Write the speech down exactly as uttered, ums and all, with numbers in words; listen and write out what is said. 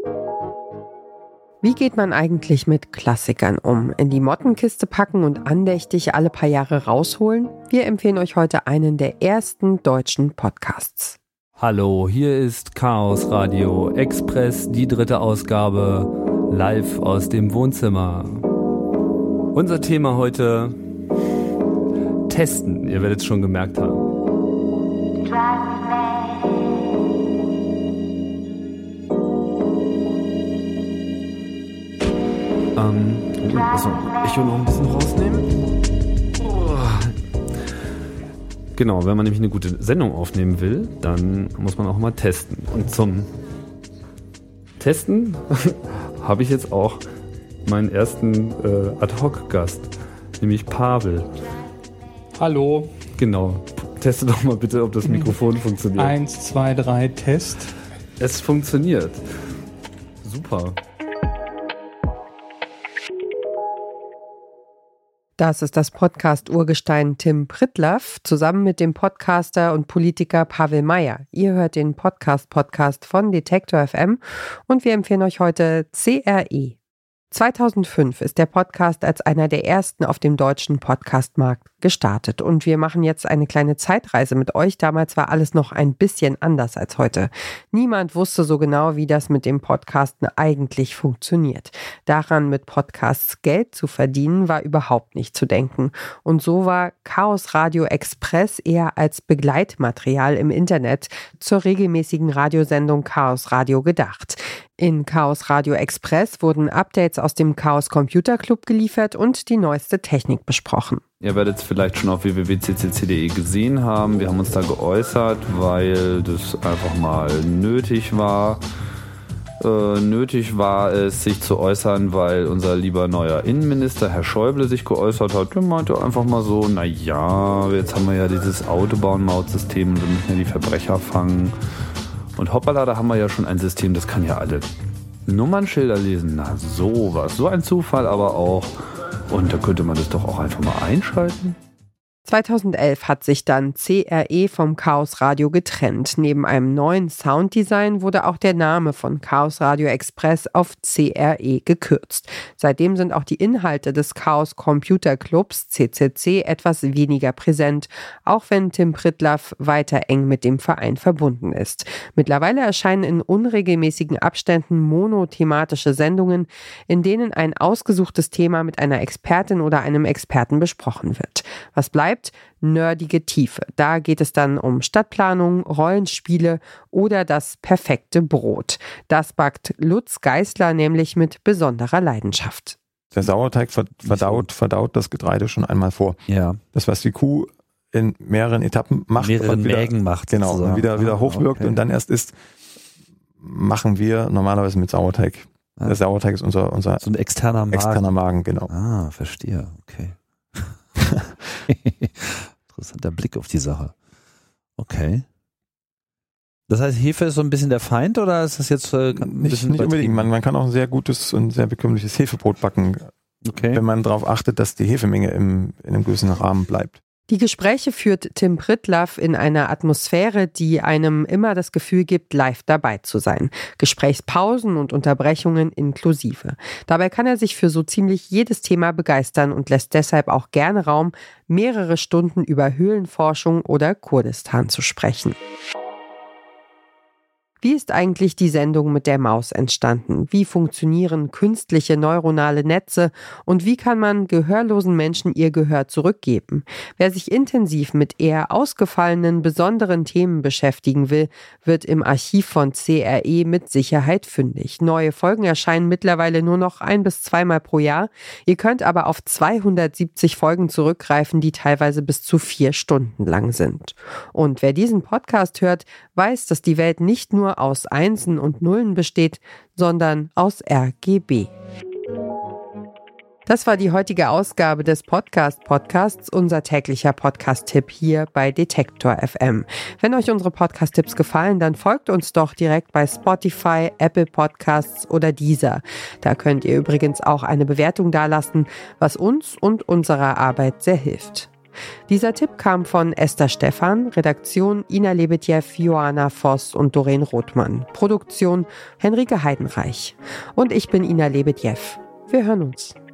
Wie geht man eigentlich mit Klassikern um? In die Mottenkiste packen und andächtig alle paar Jahre rausholen? Wir empfehlen euch heute einen der ersten deutschen Podcasts. Hallo, hier ist Chaos Radio Express, die dritte Ausgabe, live aus dem Wohnzimmer. Unser Thema heute: Testen. Ihr werdet es schon gemerkt haben. Ähm, oh, also Echo noch ein bisschen rausnehmen. Oh. Genau, wenn man nämlich eine gute Sendung aufnehmen will, dann muss man auch mal testen. Und zum Testen habe ich jetzt auch meinen ersten äh, Ad-Hoc-Gast, nämlich Pavel. Hallo. Genau. Teste doch mal bitte, ob das Mikrofon funktioniert. Eins, zwei, drei, Test. Es funktioniert. Super. Das ist das Podcast-Urgestein Tim Pritlove zusammen mit dem Podcaster und Politiker Pavel Meyer. Ihr hört den Podcast-Podcast von Detektor F M und wir empfehlen euch heute C R E. zweitausendfünf ist der Podcast als einer der ersten auf dem deutschen Podcastmarkt gestartet und wir machen jetzt eine kleine Zeitreise mit euch. Damals war alles noch ein bisschen anders als heute. Niemand wusste so genau, wie das mit dem Podcasten eigentlich funktioniert. Daran, mit Podcasts Geld zu verdienen, war überhaupt nicht zu denken. Und so war Chaos Radio Express eher als Begleitmaterial im Internet zur regelmäßigen Radiosendung Chaos Radio gedacht. In Chaos Radio Express wurden Updates aus dem Chaos Computer Club geliefert und die neueste Technik besprochen. Ihr werdet es vielleicht schon auf w w w punkt c c c punkt d e gesehen haben. Wir haben uns da geäußert, weil das einfach mal nötig war. Äh, nötig war es, sich zu äußern, weil unser lieber neuer Innenminister, Herr Schäuble, sich geäußert hat. Der meinte einfach mal so, naja, jetzt haben wir ja dieses Autobahn-Maut-System und wir müssen ja die Verbrecher fangen. Und hoppala, da haben wir ja schon ein System, das kann ja alle Nummernschilder lesen. Na sowas, so ein Zufall aber auch. Und da könnte man das doch auch einfach mal einschalten. zweitausendelf hat sich dann C R E vom Chaos Radio getrennt. Neben einem neuen Sounddesign wurde auch der Name von Chaos Radio Express auf C R E gekürzt. Seitdem sind auch die Inhalte des Chaos Computer Clubs C C C etwas weniger präsent, auch wenn Tim Pritlove weiter eng mit dem Verein verbunden ist. Mittlerweile erscheinen in unregelmäßigen Abständen monothematische Sendungen, in denen ein ausgesuchtes Thema mit einer Expertin oder einem Experten besprochen wird. Was bleibt? Nerdige Tiefe. Da geht es dann um Stadtplanung, Rollenspiele oder das perfekte Brot. Das backt Lutz Geisler nämlich mit besonderer Leidenschaft. Der Sauerteig verdaut, verdaut das Getreide schon einmal vor. Ja. Das, was die Kuh in mehreren Etappen macht. Mehreren und wieder, Mägen macht. Genau, und wieder, wieder hochwirkt okay. und dann erst ist, machen wir normalerweise mit Sauerteig. Ah. Der Sauerteig ist unser, unser so ein externer Magen. externer Magen, genau. Ah, verstehe, okay. Interessanter Blick auf die Sache. Okay. Das heißt, Hefe ist so ein bisschen der Feind oder ist das jetzt äh, ein nicht, bisschen nicht unbedingt. Man, man kann auch ein sehr gutes und sehr bekömmliches Hefebrot backen, okay. wenn man darauf achtet, dass die Hefemenge im, in einem gewissen Rahmen bleibt. Die Gespräche führt Tim Pritlove in einer Atmosphäre, die einem immer das Gefühl gibt, live dabei zu sein. Gesprächspausen und Unterbrechungen inklusive. Dabei kann er sich für so ziemlich jedes Thema begeistern und lässt deshalb auch gerne Raum, mehrere Stunden über Höhlenforschung oder Kurdistan zu sprechen. Wie ist eigentlich die Sendung mit der Maus entstanden? Wie funktionieren künstliche neuronale Netze? Und wie kann man gehörlosen Menschen ihr Gehör zurückgeben? Wer sich intensiv mit eher ausgefallenen, besonderen Themen beschäftigen will, wird im Archiv von C R E mit Sicherheit fündig. Neue Folgen erscheinen mittlerweile nur noch ein- bis zweimal pro Jahr. Ihr könnt aber auf zweihundertsiebzig Folgen zurückgreifen, die teilweise bis zu vier Stunden lang sind. Und wer diesen Podcast hört, weiß, dass die Welt nicht nur aus Einsen und Nullen besteht, sondern aus R G B. Das war die heutige Ausgabe des Podcast-Podcasts, unser täglicher Podcast-Tipp hier bei Detektor F M. Wenn euch unsere Podcast-Tipps gefallen, dann folgt uns doch direkt bei Spotify, Apple Podcasts oder Deezer. Da könnt ihr übrigens auch eine Bewertung dalassen, was uns und unserer Arbeit sehr hilft. Dieser Tipp kam von Esther Stephan, Redaktion Ina Lebedjew, Joanna Voss und Doreen Rothmann. Produktion Henrike Heidenreich. Und ich bin Ina Lebedjew. Wir hören uns.